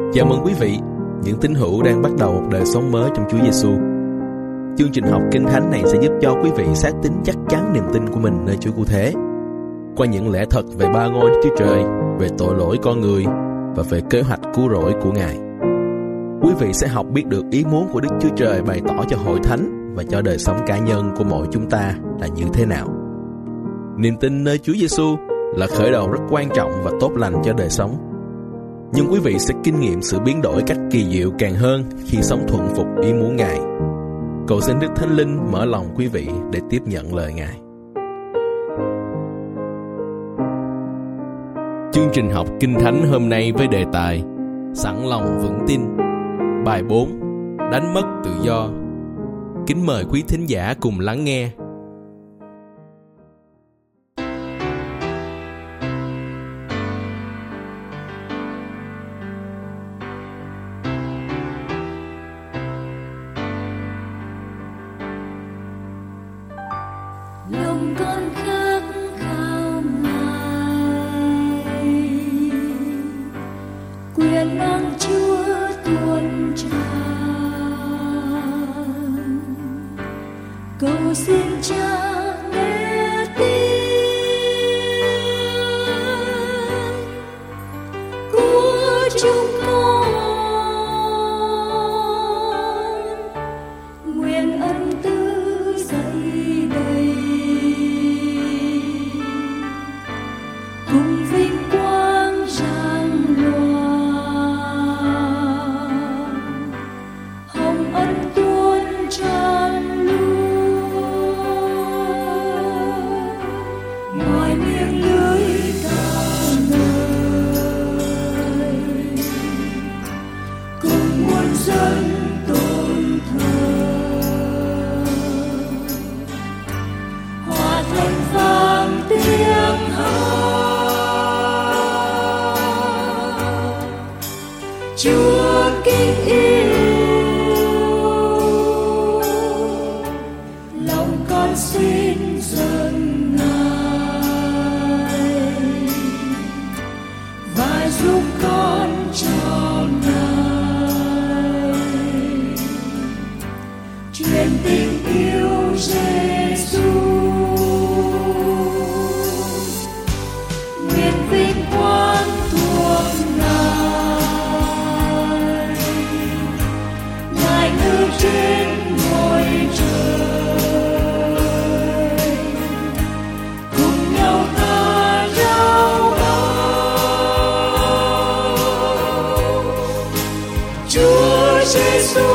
Chào mừng quý vị, những tín hữu đang bắt đầu một đời sống mới trong Chúa Giêsu. Chương trình học Kinh Thánh này sẽ giúp cho quý vị xác tín chắc chắn niềm tin của mình nơi Chúa Cứu Thế, qua những lẽ thật về ba ngôi Đức Chúa Trời, về tội lỗi con người và về kế hoạch cứu rỗi của Ngài. Quý vị sẽ học biết được ý muốn của Đức Chúa Trời bày tỏ cho hội thánh và cho đời sống cá nhân của mỗi chúng ta là như thế nào. Niềm tin nơi Chúa Giêsu là khởi đầu rất quan trọng và tốt lành cho đời sống. Nhưng quý vị sẽ kinh nghiệm sự biến đổi cách kỳ diệu càng hơn khi sống thuận phục ý muốn Ngài. Cầu xin Đức Thánh Linh mở lòng quý vị để tiếp nhận lời Ngài. Chương trình học Kinh Thánh hôm nay với đề tài Sẵn lòng vững tin. Bài 4, Đánh mất tự do. Kính mời quý thính giả cùng lắng nghe. Lòng con khát khao Ngài, quyền năng Chúa tuôn tràn, cầu xin Cha nghe tiếng của chúng con, nguyện ân tứ dậy đầy cùng vinh quang rạng loàn, hồng ân tuôn tràn luôn, ngoài miệng lưới ca ngợi, cùng muôn dân tôn thờ, hòa thành vang tiếng hát Chúa kính yêu, lòng con xin dâng Ngài và giúp con cho Ngài truyền tình yêu Giêsu, nguyện vinh quang thuộc Ngài, Ngài ngự trên ngôi trời, cùng nhau ta rao báo Chúa Giêsu.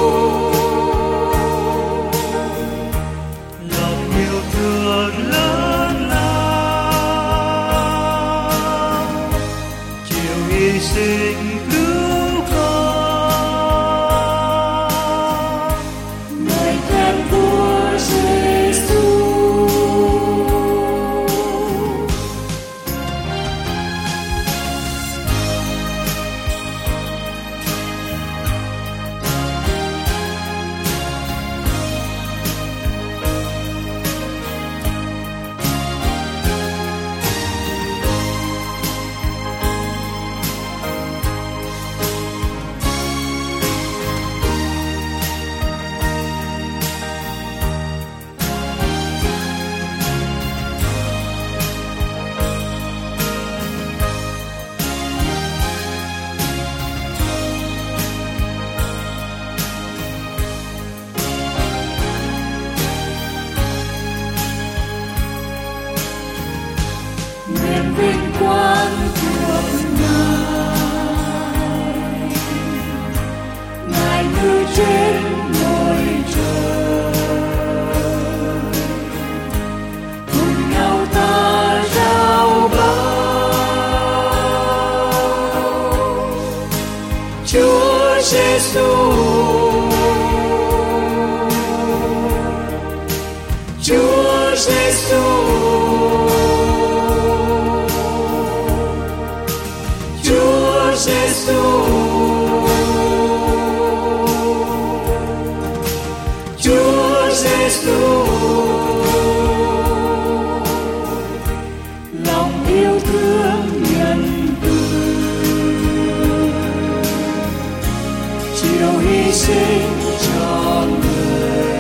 Lòng yêu thương lớn lao, chịu hy sinh cứu con, Lời khen của Giêsu. Nguyện vinh quang thuộc Ngài, Ngài ngự trên ngôi trời, cùng nhau ta rao báo Chúa Giêsu, Chúa Giêsu, Chúa Giêsu, Chúa Giêsu, lòng yêu thương nhân từ sinh cho người.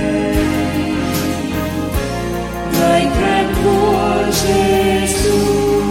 Lời khen của Giêsu.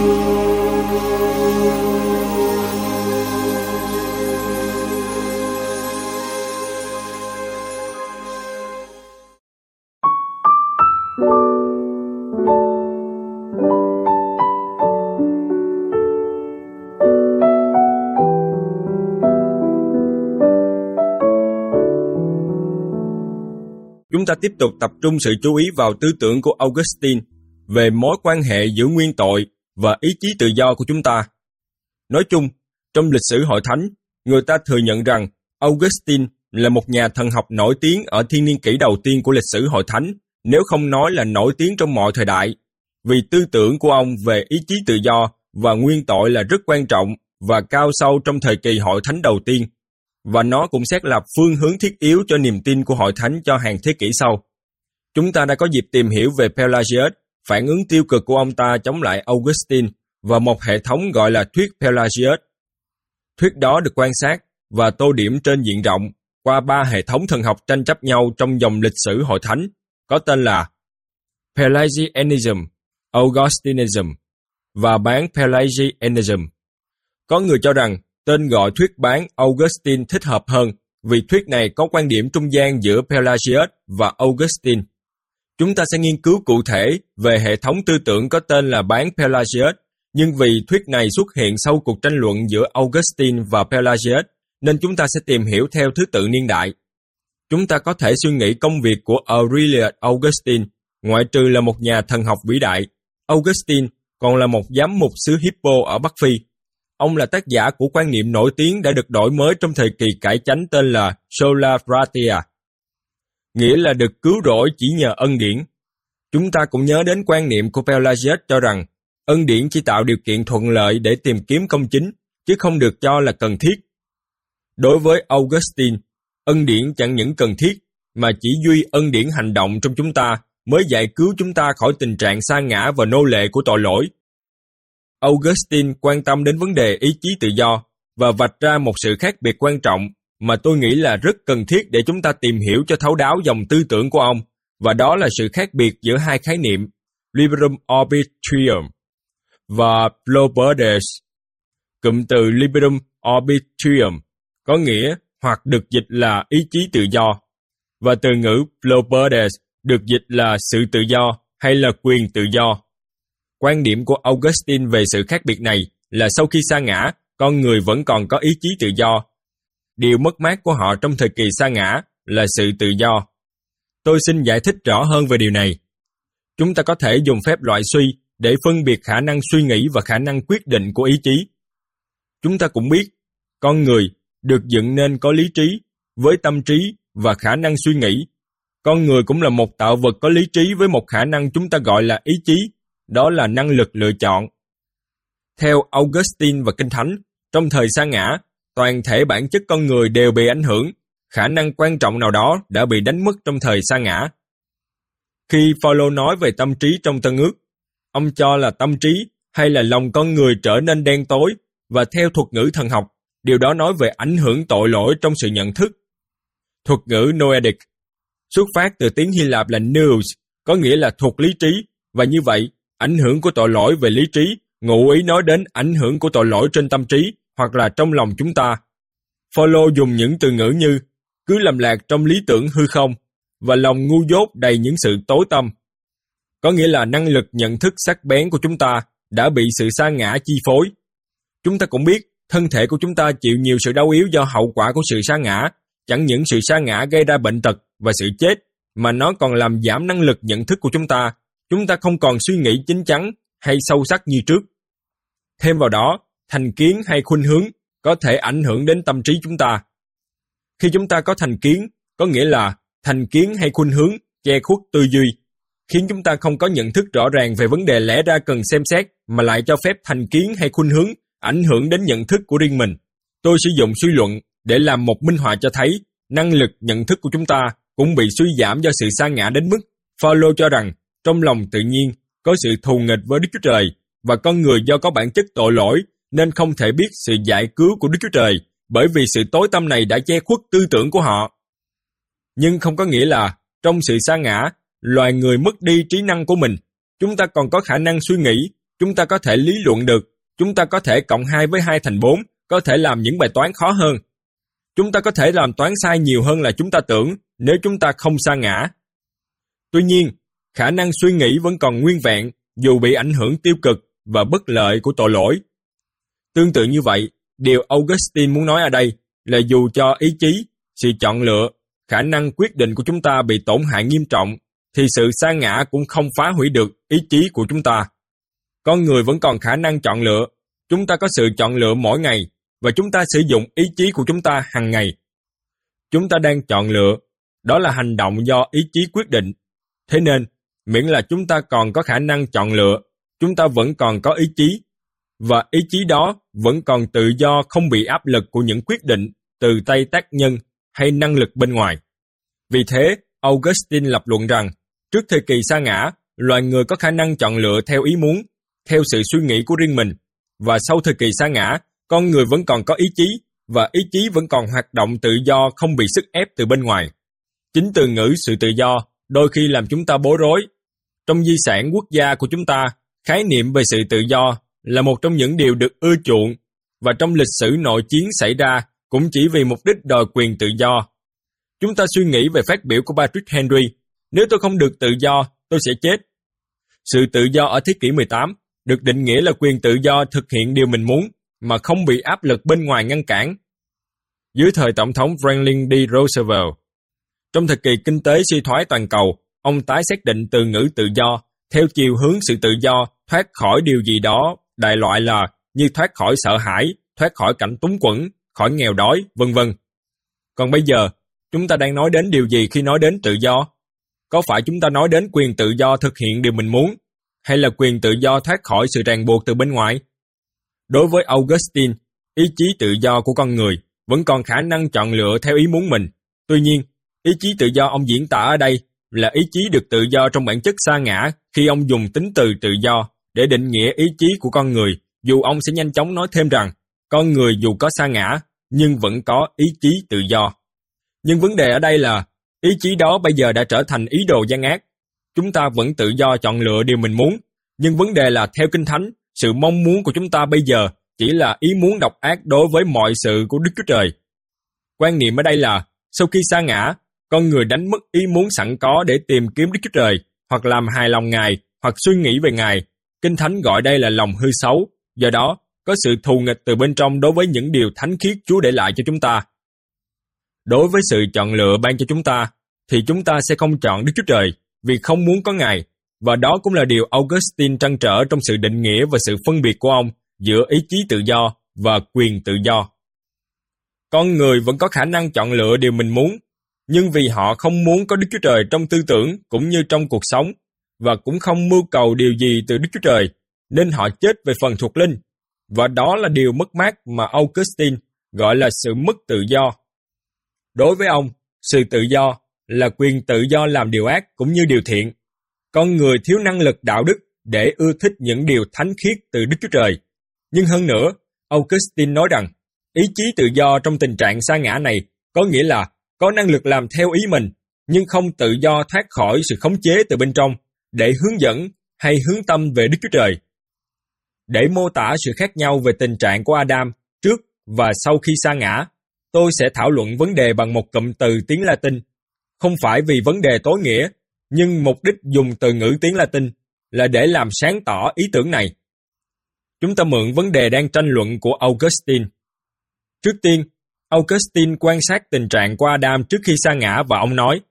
Chúng ta tiếp tục tập trung sự chú ý vào tư tưởng của Augustine về mối quan hệ giữa nguyên tội và ý chí tự do của chúng ta. Nói chung, trong lịch sử Hội Thánh, người ta thừa nhận rằng Augustine là một nhà thần học nổi tiếng ở thiên niên kỷ đầu tiên của lịch sử Hội Thánh, nếu không nói là nổi tiếng trong mọi thời đại, vì tư tưởng của ông về ý chí tự do và nguyên tội là rất quan trọng và cao sâu trong thời kỳ Hội Thánh đầu tiên, và nó cũng xét lập phương hướng thiết yếu cho niềm tin của Hội Thánh cho hàng thế kỷ sau. Chúng ta đã có dịp tìm hiểu về Pelagius, phản ứng tiêu cực của ông ta chống lại Augustine và một hệ thống gọi là thuyết Pelagius. Thuyết đó được quan sát và tô điểm trên diện rộng qua 3 hệ thống thần học tranh chấp nhau trong dòng lịch sử Hội Thánh, có tên là Pelagianism, Augustinism và bán Pelagianism. Có người cho rằng tên gọi thuyết bán Augustine thích hợp hơn vì thuyết này có quan điểm trung gian giữa Pelagius và Augustine. Chúng ta sẽ nghiên cứu cụ thể về hệ thống tư tưởng có tên là bán Pelagius, nhưng vì thuyết này xuất hiện sau cuộc tranh luận giữa Augustine và Pelagius, nên chúng ta sẽ tìm hiểu theo thứ tự niên đại. Chúng ta có thể suy nghĩ công việc của Aurelius Augustine, ngoại trừ là một nhà thần học vĩ đại, Augustine còn là một giám mục xứ Hippo ở Bắc Phi. Ông là tác giả của quan niệm nổi tiếng đã được đổi mới trong thời kỳ cải chánh tên là Sola Gratia, nghĩa là được cứu rỗi chỉ nhờ ân điển. Chúng ta cũng nhớ đến quan niệm của Pelagius cho rằng ân điển chỉ tạo điều kiện thuận lợi để tìm kiếm công chính, chứ không được cho là cần thiết. Đối với Augustine, ân điển chẳng những cần thiết, mà chỉ duy ân điển hành động trong chúng ta mới giải cứu chúng ta khỏi tình trạng sa ngã và nô lệ của tội lỗi. Augustine quan tâm đến vấn đề ý chí tự do và vạch ra một sự khác biệt quan trọng mà tôi nghĩ là rất cần thiết để chúng ta tìm hiểu cho thấu đáo dòng tư tưởng của ông, và đó là sự khác biệt giữa hai khái niệm Liberum Arbitrium và Properties. Cụm từ Liberum Arbitrium có nghĩa hoặc được dịch là ý chí tự do, và từ ngữ Properties được dịch là sự tự do hay là quyền tự do. Quan điểm của Augustine về sự khác biệt này là sau khi sa ngã, con người vẫn còn có ý chí tự do. Điều mất mát của họ trong thời kỳ sa ngã là sự tự do. Tôi xin giải thích rõ hơn về điều này. Chúng ta có thể dùng phép loại suy để phân biệt khả năng suy nghĩ và khả năng quyết định của ý chí. Chúng ta cũng biết, con người được dựng nên có lý trí, với tâm trí và khả năng suy nghĩ. Con người cũng là một tạo vật có lý trí với một khả năng chúng ta gọi là ý chí, đó là năng lực lựa chọn. Theo Augustine và Kinh Thánh, trong thời sa ngã, toàn thể bản chất con người đều bị ảnh hưởng, khả năng quan trọng nào đó đã bị đánh mất trong thời sa ngã. Khi Phaolô nói về tâm trí trong Tân Ước, ông cho là tâm trí hay là lòng con người trở nên đen tối, và theo thuật ngữ thần học, điều đó nói về ảnh hưởng tội lỗi trong sự nhận thức. Thuật ngữ noetic xuất phát từ tiếng Hy Lạp là nous, có nghĩa là thuộc lý trí, và như vậy, ảnh hưởng của tội lỗi về lý trí ngụ ý nói đến ảnh hưởng của tội lỗi trên tâm trí hoặc là trong lòng chúng ta. Phaolô dùng những từ ngữ như cứ lầm lạc trong lý tưởng hư không và lòng ngu dốt đầy những sự tối tăm. Có nghĩa là năng lực nhận thức sắc bén của chúng ta đã bị sự sa ngã chi phối. Chúng ta cũng biết thân thể của chúng ta chịu nhiều sự đau yếu do hậu quả của sự sa ngã, chẳng những sự sa ngã gây ra bệnh tật và sự chết, mà nó còn làm giảm năng lực nhận thức của chúng ta. Chúng ta không còn suy nghĩ chín chắn hay sâu sắc như trước. Thêm vào đó, thành kiến hay khuynh hướng có thể ảnh hưởng đến tâm trí chúng ta. Khi chúng ta có thành kiến, có nghĩa là thành kiến hay khuynh hướng che khuất tư duy, khiến chúng ta không có nhận thức rõ ràng về vấn đề lẽ ra cần xem xét, mà lại cho phép thành kiến hay khuynh hướng ảnh hưởng đến nhận thức của riêng mình. Tôi sử dụng suy luận để làm một minh họa cho thấy năng lực nhận thức của chúng ta cũng bị suy giảm do sự sa ngã đến mức Phaolô cho rằng trong lòng tự nhiên có sự thù nghịch với Đức Chúa Trời, và con người do có bản chất tội lỗi nên không thể biết sự giải cứu của Đức Chúa Trời, bởi vì sự tối tăm này đã che khuất tư tưởng của họ. Nhưng không có nghĩa là trong sự sa ngã, loài người mất đi trí năng của mình. Chúng ta còn có khả năng suy nghĩ, chúng ta có thể lý luận được, chúng ta có thể cộng 2 với 2 thành 4, có thể làm những bài toán khó hơn. Chúng ta có thể làm toán sai nhiều hơn là chúng ta tưởng nếu chúng ta không sa ngã. Tuy nhiên, khả năng suy nghĩ vẫn còn nguyên vẹn dù bị ảnh hưởng tiêu cực và bất lợi của tội lỗi. Tương tự như vậy, điều Augustine muốn nói ở đây là dù cho ý chí, sự chọn lựa, khả năng quyết định của chúng ta bị tổn hại nghiêm trọng, thì sự sa ngã cũng không phá hủy được ý chí của chúng ta. Con người vẫn còn khả năng chọn lựa, chúng ta có sự chọn lựa mỗi ngày, và chúng ta sử dụng ý chí của chúng ta hàng ngày. Chúng ta đang chọn lựa, đó là hành động do ý chí quyết định. Thế nên, miễn là chúng ta còn có khả năng chọn lựa, chúng ta vẫn còn có ý chí, và ý chí đó vẫn còn tự do không bị áp lực của những quyết định từ tay tác nhân hay năng lực bên ngoài. Vì thế, Augustine lập luận rằng, trước thời kỳ sa ngã, loài người có khả năng chọn lựa theo ý muốn, theo sự suy nghĩ của riêng mình, và sau thời kỳ sa ngã, con người vẫn còn có ý chí, và ý chí vẫn còn hoạt động tự do không bị sức ép từ bên ngoài. Chính từ ngữ sự tự do đôi khi làm chúng ta bối rối. Trong di sản quốc gia của chúng ta, khái niệm về sự tự do là một trong những điều được ưa chuộng, và trong lịch sử nội chiến xảy ra cũng chỉ vì mục đích đòi quyền tự do. Chúng ta suy nghĩ về phát biểu của Patrick Henry, nếu tôi không được tự do, tôi sẽ chết. Sự tự do ở thế kỷ 18 được định nghĩa là quyền tự do thực hiện điều mình muốn, mà không bị áp lực bên ngoài ngăn cản. Dưới thời Tổng thống Franklin D. Roosevelt, trong thời kỳ kinh tế suy thoái toàn cầu, ông tái xác định từ ngữ tự do theo chiều hướng sự tự do thoát khỏi điều gì đó đại loại là như thoát khỏi sợ hãi, thoát khỏi cảnh túng quẫn, khỏi nghèo đói, vân vân. Còn bây giờ, chúng ta đang nói đến điều gì khi nói đến tự do? Có phải chúng ta nói đến quyền tự do thực hiện điều mình muốn, hay là quyền tự do thoát khỏi sự ràng buộc từ bên ngoài? Đối với Augustine, ý chí tự do của con người vẫn còn khả năng chọn lựa theo ý muốn mình. Tuy nhiên, ý chí tự do ông diễn tả ở đây là ý chí được tự do trong bản chất sa ngã khi ông dùng tính từ tự do để định nghĩa ý chí của con người, dù ông sẽ nhanh chóng nói thêm rằng con người dù có sa ngã nhưng vẫn có ý chí tự do. Nhưng vấn đề ở đây là ý chí đó bây giờ đã trở thành ý đồ gian ác. Chúng ta vẫn tự do chọn lựa điều mình muốn, nhưng vấn đề là theo Kinh Thánh, sự mong muốn của chúng ta bây giờ chỉ là ý muốn độc ác đối với mọi sự của Đức Chúa Trời. Quan niệm ở đây là sau khi sa ngã, con người đánh mất ý muốn sẵn có để tìm kiếm Đức Chúa Trời, hoặc làm hài lòng Ngài, hoặc suy nghĩ về Ngài. Kinh Thánh gọi đây là lòng hư xấu, do đó có sự thù nghịch từ bên trong đối với những điều thánh khiết Chúa để lại cho chúng ta. Đối với sự chọn lựa ban cho chúng ta, thì chúng ta sẽ không chọn Đức Chúa Trời vì không muốn có Ngài, và đó cũng là điều Augustine trăn trở trong sự định nghĩa và sự phân biệt của ông giữa ý chí tự do và quyền tự do. Con người vẫn có khả năng chọn lựa điều mình muốn, nhưng vì họ không muốn có Đức Chúa Trời trong tư tưởng cũng như trong cuộc sống, và cũng không mưu cầu điều gì từ Đức Chúa Trời, nên họ chết về phần thuộc linh, và đó là điều mất mát mà Augustine gọi là sự mất tự do. Đối với ông, sự tự do là quyền tự do làm điều ác cũng như điều thiện. Con người thiếu năng lực đạo đức để ưa thích những điều thánh khiết từ Đức Chúa Trời. Nhưng hơn nữa, Augustine nói rằng, ý chí tự do trong tình trạng sa ngã này có nghĩa là có năng lực làm theo ý mình, nhưng không tự do thoát khỏi sự khống chế từ bên trong để hướng dẫn hay hướng tâm về Đức Chúa Trời. Để mô tả sự khác nhau về tình trạng của Adam trước và sau khi sa ngã, tôi sẽ thảo luận vấn đề bằng một cụm từ tiếng Latin. Không phải vì vấn đề tối nghĩa, nhưng mục đích dùng từ ngữ tiếng Latin là để làm sáng tỏ ý tưởng này. Chúng ta mượn vấn đề đang tranh luận của Augustine. Trước tiên, Augustine quan sát tình trạng của Adam trước khi sa ngã và ông nói: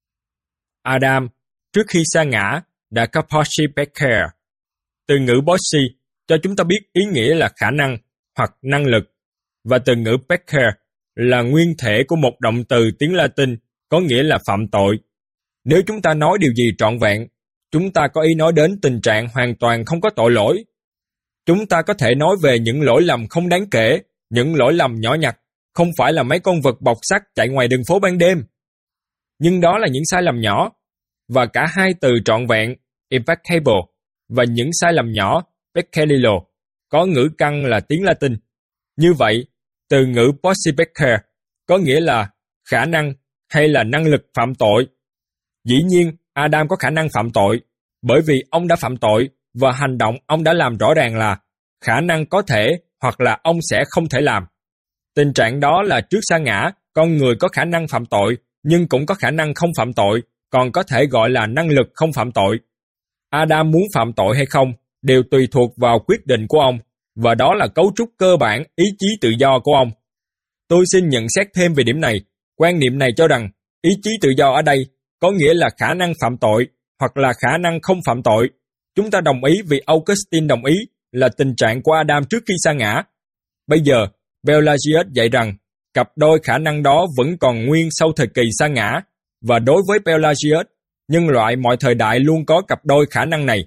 Adam, trước khi sa ngã, đã có Possi Pecker. Từ ngữ Possi cho chúng ta biết ý nghĩa là khả năng hoặc năng lực, và từ ngữ Pecker là nguyên thể của một động từ tiếng Latin có nghĩa là phạm tội. Nếu chúng ta nói điều gì trọn vẹn, chúng ta có ý nói đến tình trạng hoàn toàn không có tội lỗi. Chúng ta có thể nói về những lỗi lầm không đáng kể, những lỗi lầm nhỏ nhặt, không phải là mấy con vật bọc sắt chạy ngoài đường phố ban đêm. Nhưng đó là những sai lầm nhỏ, và cả hai từ trọn vẹn, impeccable, và những sai lầm nhỏ, peccadillo, có ngữ căn là tiếng Latin. Như vậy, từ ngữ possibecker có nghĩa là khả năng hay là năng lực phạm tội. Dĩ nhiên, Adam có khả năng phạm tội, bởi vì ông đã phạm tội và hành động ông đã làm rõ ràng là khả năng có thể hoặc là ông sẽ không thể làm. Tình trạng đó là trước sa ngã, con người có khả năng phạm tội nhưng cũng có khả năng không phạm tội, còn có thể gọi là năng lực không phạm tội. Adam muốn phạm tội hay không đều tùy thuộc vào quyết định của ông, và đó là cấu trúc cơ bản ý chí tự do của ông. Tôi xin nhận xét thêm về điểm này. Quan niệm này cho rằng ý chí tự do ở đây có nghĩa là khả năng phạm tội hoặc là khả năng không phạm tội. Chúng ta đồng ý vì Augustine đồng ý là tình trạng của Adam trước khi sa ngã. Bây giờ, Pelagius dạy rằng cặp đôi khả năng đó vẫn còn nguyên sau thời kỳ sa ngã, và đối với Pelagius, nhân loại mọi thời đại luôn có cặp đôi khả năng này.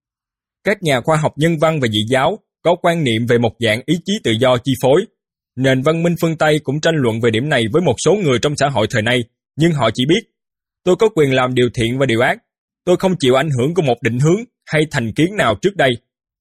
Các nhà khoa học nhân văn và dị giáo có quan niệm về một dạng ý chí tự do chi phối. Nền văn minh phương Tây cũng tranh luận về điểm này với một số người trong xã hội thời nay, nhưng họ chỉ biết, tôi có quyền làm điều thiện và điều ác, tôi không chịu ảnh hưởng của một định hướng hay thành kiến nào trước đây.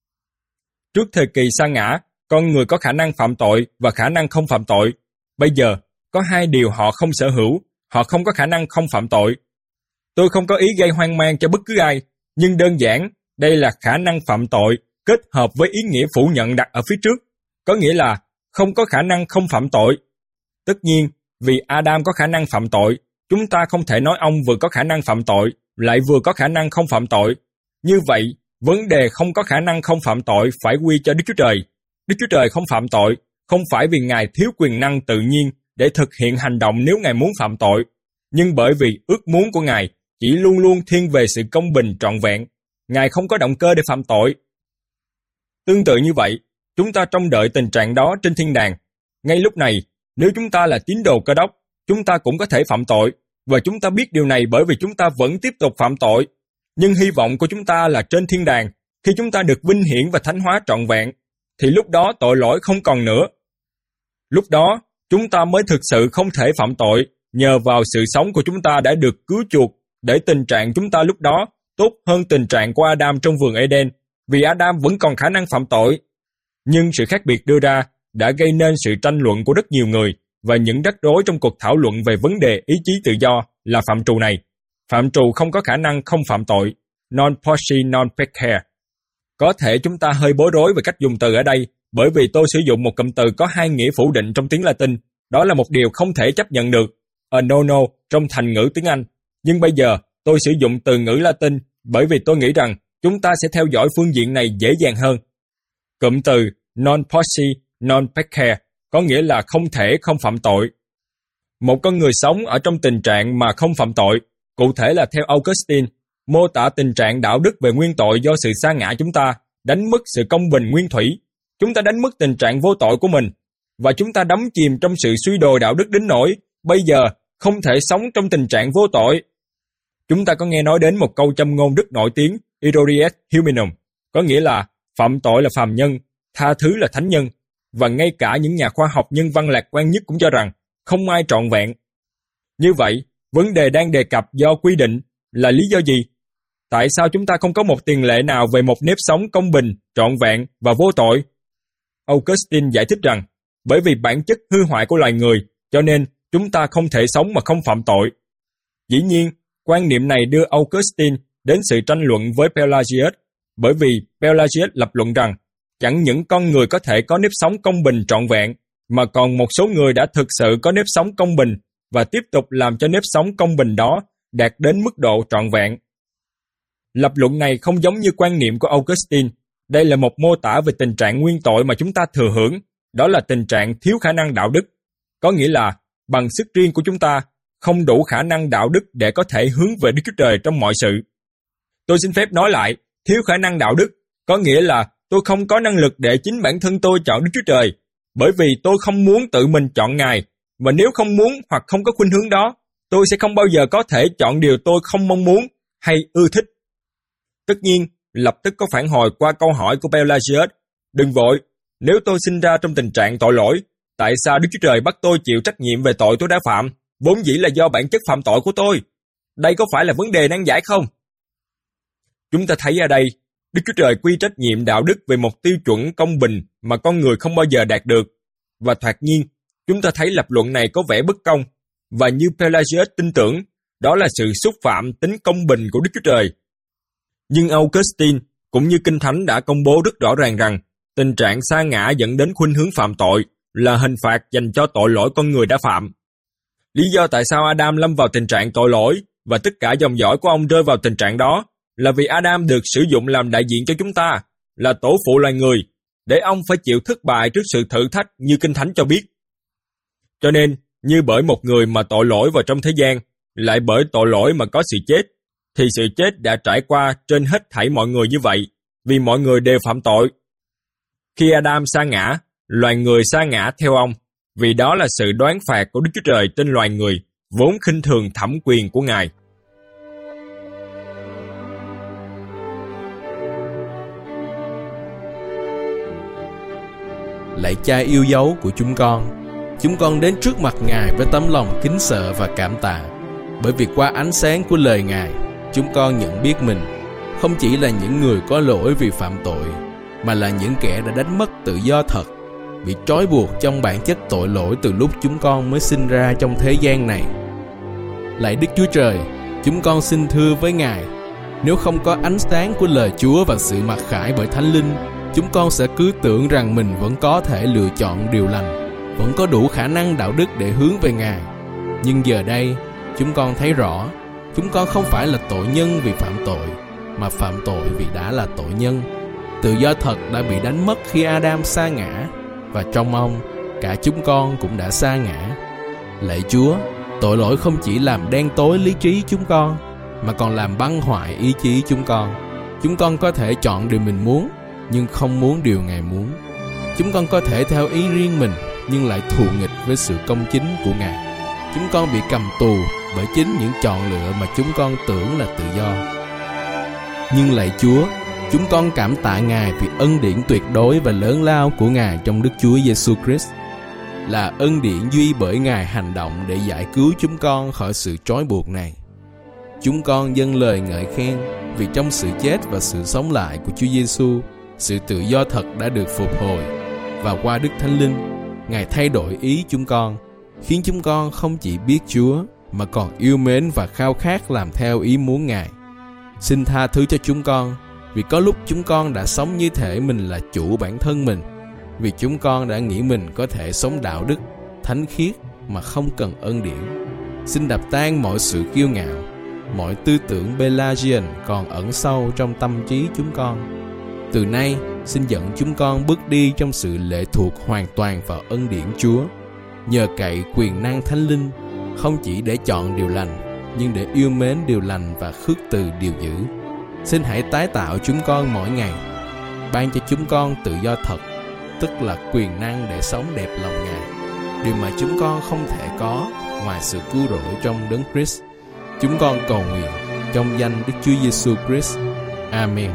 Trước thời kỳ sa ngã, con người có khả năng phạm tội và khả năng không phạm tội. Bây giờ, có hai điều họ không sở hữu, họ không có khả năng không phạm tội. Tôi không có ý gây hoang mang cho bất cứ ai, nhưng đơn giản, đây là khả năng phạm tội kết hợp với ý nghĩa phủ nhận đặt ở phía trước, có nghĩa là không có khả năng không phạm tội. Tất nhiên, vì Adam có khả năng phạm tội, chúng ta không thể nói ông vừa có khả năng phạm tội, lại vừa có khả năng không phạm tội. Như vậy, vấn đề không có khả năng không phạm tội phải quy cho Đức Chúa Trời. Đức Chúa Trời không phạm tội, không phải vì Ngài thiếu quyền năng tự nhiên để thực hiện hành động nếu Ngài muốn phạm tội, nhưng bởi vì ước muốn của Ngài chỉ luôn luôn thiên về sự công bình trọn vẹn. Ngài không có động cơ để phạm tội. Tương tự như vậy, chúng ta trông đợi tình trạng đó trên thiên đàng. Ngay lúc này, nếu chúng ta là tín đồ Cơ Đốc, chúng ta cũng có thể phạm tội, và chúng ta biết điều này bởi vì chúng ta vẫn tiếp tục phạm tội. Nhưng hy vọng của chúng ta là trên thiên đàng, khi chúng ta được vinh hiển và thánh hóa trọn vẹn, thì lúc đó tội lỗi không còn nữa. Lúc đó, chúng ta mới thực sự không thể phạm tội, nhờ vào sự sống của chúng ta đã được cứu chuộc, để tình trạng chúng ta lúc đó tốt hơn tình trạng của Adam trong vườn Eden, vì Adam vẫn còn khả năng phạm tội. Nhưng sự khác biệt đưa ra đã gây nên sự tranh luận của rất nhiều người, và những rắc rối trong cuộc thảo luận về vấn đề ý chí tự do là phạm trù này. Phạm trù không có khả năng không phạm tội, non posse non pecare. Có thể chúng ta hơi bối rối về cách dùng từ ở đây, bởi vì tôi sử dụng một cụm từ có hai nghĩa phủ định trong tiếng Latin. Đó là một điều không thể chấp nhận được, a no trong thành ngữ tiếng Anh. Nhưng bây giờ, tôi sử dụng từ ngữ Latin bởi vì tôi nghĩ rằng chúng ta sẽ theo dõi phương diện này dễ dàng hơn. Cụm từ non posse non pecare có nghĩa là không thể không phạm tội. Một con người sống ở trong tình trạng mà không phạm tội, cụ thể là theo Augustine, mô tả tình trạng đạo đức về nguyên tội do sự sa ngã chúng ta, đánh mất sự công bình nguyên thủy. Chúng ta đánh mất tình trạng vô tội của mình, và chúng ta đắm chìm trong sự suy đồi đạo đức đến nỗi bây giờ không thể sống trong tình trạng vô tội. Chúng ta có nghe nói đến một câu châm ngôn rất nổi tiếng, Errorius Humanum, có nghĩa là phạm tội là phàm nhân, tha thứ là thánh nhân, và ngay cả những nhà khoa học nhân văn lạc quan nhất cũng cho rằng không ai trọn vẹn. Như vậy, vấn đề đang đề cập do quy định là lý do gì? Tại sao chúng ta không có một tiền lệ nào về một nếp sống công bình, trọn vẹn và vô tội? Augustine giải thích rằng, bởi vì bản chất hư hoại của loài người, cho nên chúng ta không thể sống mà không phạm tội. Dĩ nhiên, quan niệm này đưa Augustine đến sự tranh luận với Pelagius, bởi vì Pelagius lập luận rằng chẳng những con người có thể có nếp sống công bình trọn vẹn, mà còn một số người đã thực sự có nếp sống công bình và tiếp tục làm cho nếp sống công bình đó đạt đến mức độ trọn vẹn. Lập luận này không giống như quan niệm của Augustine. Đây là một mô tả về tình trạng nguyên tội mà chúng ta thừa hưởng, đó là tình trạng thiếu khả năng đạo đức. Có nghĩa là, bằng sức riêng của chúng ta, không đủ khả năng đạo đức để có thể hướng về Đức Chúa Trời trong mọi sự. Tôi xin phép nói lại, thiếu khả năng đạo đức, có nghĩa là tôi không có năng lực để chính bản thân tôi chọn Đức Chúa Trời, bởi vì tôi không muốn tự mình chọn Ngài, và nếu không muốn hoặc không có khuynh hướng đó, tôi sẽ không bao giờ có thể chọn điều tôi không mong muốn hay ưa thích. Tất nhiên, lập tức có phản hồi qua câu hỏi của Pelagius, đừng vội, nếu tôi sinh ra trong tình trạng tội lỗi, tại sao Đức Chúa Trời bắt tôi chịu trách nhiệm về tội tôi đã phạm, vốn dĩ là do bản chất phạm tội của tôi? Đây có phải là vấn đề nan giải không? Chúng ta thấy ở đây, Đức Chúa Trời quy trách nhiệm đạo đức về một tiêu chuẩn công bình mà con người không bao giờ đạt được, và thoạt nhiên Chúng ta thấy lập luận này có vẻ bất công, và như Pelagius tin tưởng, đó là sự xúc phạm tính công bình của Đức Chúa Trời. Nhưng Augustine cũng như Kinh Thánh đã công bố rất rõ ràng rằng tình trạng sa ngã dẫn đến khuynh hướng phạm tội là hình phạt dành cho tội lỗi con người đã phạm. Lý do tại sao Adam lâm vào tình trạng tội lỗi và tất cả dòng dõi của ông rơi vào tình trạng đó là vì Adam được sử dụng làm đại diện cho chúng ta, là tổ phụ loài người, để ông phải chịu thất bại trước sự thử thách như Kinh Thánh cho biết. Cho nên, như bởi một người mà tội lỗi vào trong thế gian, lại bởi tội lỗi mà có sự chết, thì sự chết đã trải qua trên hết thảy mọi người như vậy, vì mọi người đều phạm tội. Khi Adam sa ngã, loài người sa ngã theo ông, vì đó là sự đoán phạt của Đức Chúa Trời trên loài người, vốn khinh thường thẩm quyền của Ngài. Lạy Cha yêu dấu của chúng con đến trước mặt Ngài với tấm lòng kính sợ và cảm tạ, bởi vì qua ánh sáng của lời Ngài, chúng con nhận biết mình không chỉ là những người có lỗi vì phạm tội, mà là những kẻ đã đánh mất tự do thật, bị trói buộc trong bản chất tội lỗi từ lúc chúng con mới sinh ra trong thế gian này. Lạy Đức Chúa Trời, chúng con xin thưa với Ngài, nếu không có ánh sáng của lời Chúa và sự mặc khải bởi Thánh Linh, chúng con sẽ cứ tưởng rằng mình vẫn có thể lựa chọn điều lành, vẫn có đủ khả năng đạo đức để hướng về Ngài. Nhưng giờ đây, chúng con thấy rõ, chúng con không phải là tội nhân vì phạm tội, mà phạm tội vì đã là tội nhân. Tự do thật đã bị đánh mất khi Adam sa ngã, và trong ông, cả chúng con cũng đã sa ngã. Lạy Chúa, tội lỗi không chỉ làm đen tối lý trí chúng con, mà còn làm băng hoại ý chí chúng con. Chúng con có thể chọn điều mình muốn, nhưng không muốn điều Ngài muốn. Chúng con có thể theo ý riêng mình, nhưng lại thù nghịch với sự công chính của Ngài. Chúng con bị cầm tù bởi chính những chọn lựa mà chúng con tưởng là tự do. Nhưng lạy Chúa, chúng con cảm tạ Ngài vì ân điển tuyệt đối và lớn lao của Ngài trong Đức Chúa Giêsu Christ, là ân điển duy bởi Ngài hành động để giải cứu chúng con khỏi sự trói buộc này. Chúng con dâng lời ngợi khen vì trong sự chết và sự sống lại của Chúa Giêsu, sự tự do thật đã được phục hồi, và qua Đức Thánh Linh, Ngài thay đổi ý chúng con, khiến chúng con không chỉ biết Chúa mà còn yêu mến và khao khát làm theo ý muốn Ngài. Xin tha thứ cho chúng con, vì có lúc chúng con đã sống như thể mình là chủ bản thân mình, vì chúng con đã nghĩ mình có thể sống đạo đức, thánh khiết mà không cần ân điển. Xin đập tan mọi sự kiêu ngạo, mọi tư tưởng Pelagian còn ẩn sâu trong tâm trí chúng con. Từ nay, xin dẫn chúng con bước đi trong sự lệ thuộc hoàn toàn vào ân điển Chúa, nhờ cậy quyền năng Thánh Linh, không chỉ để chọn điều lành, nhưng để yêu mến điều lành và khước từ điều dữ. Xin hãy tái tạo chúng con mỗi ngày, ban cho chúng con tự do thật, tức là quyền năng để sống đẹp lòng Ngài, điều mà chúng con không thể có ngoài sự cứu rỗi trong Đấng Christ. Chúng con cầu nguyện trong danh Đức Chúa Giêsu Christ. Amen.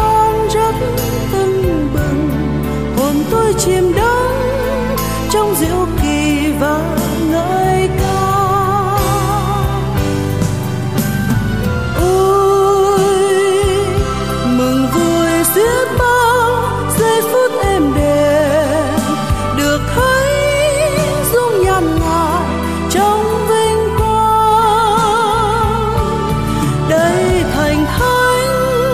chiêm đắm trong rượu diệu kỳ và ngợi ca. Ôi mừng vui xiết bao giây phút êm đềm, được thấy dung nhan Ngài trong vinh quang. Đây thành thánh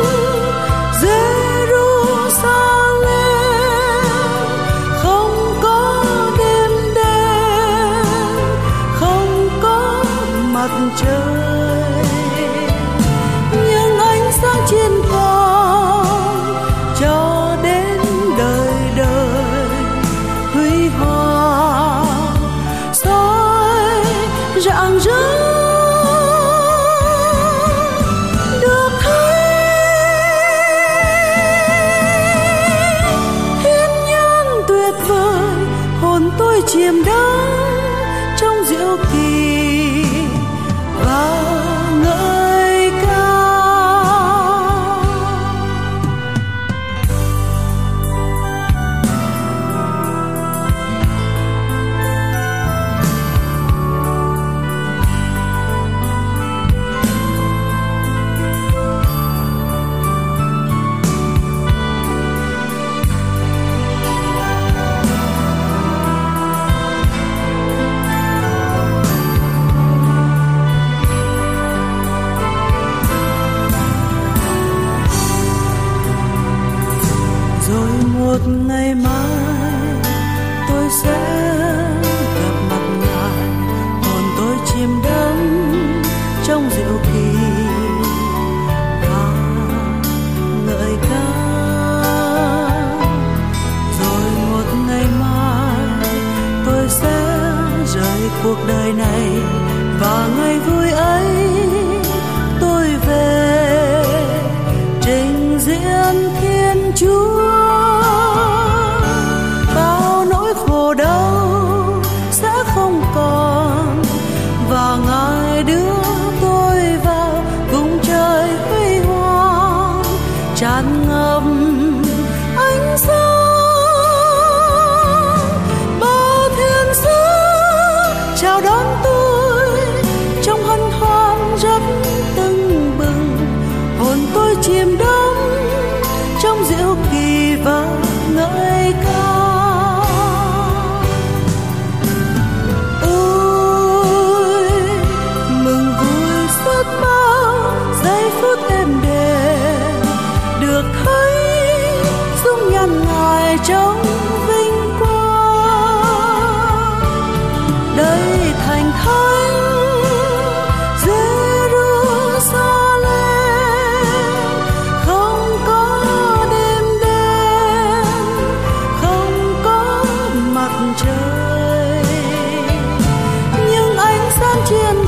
trời, nhưng ánh sáng trên con cho đến đời đời huy hoàng soi rạng rỡ. Được thấy thiên nhiên tuyệt vời, hồn tôi chìm đắm trong diệu kỳ và ngợi ca. Một ngày mai tôi sẽ gặp mặt Ngài, hồn tôi chìm đắm trong diệu kỳ và ngợi ca. Rồi một ngày mai tôi sẽ rời cuộc đời này, và ngày vui ấy tôi về trình diễn Thiên Chúa. Và Ngài đưa tôi vào cùng trời huy hoàng tràn ngập ánh sáng. Bao thiên sứ chào đón tôi trong hân hoan rất tưng bừng, hồn tôi chìm đắm trong diệu kỳ và ngợi ca. Trong vinh quang, đây thành thánh Jerusalem, không có đêm đen, không có mặt trời, nhưng ánh sáng trên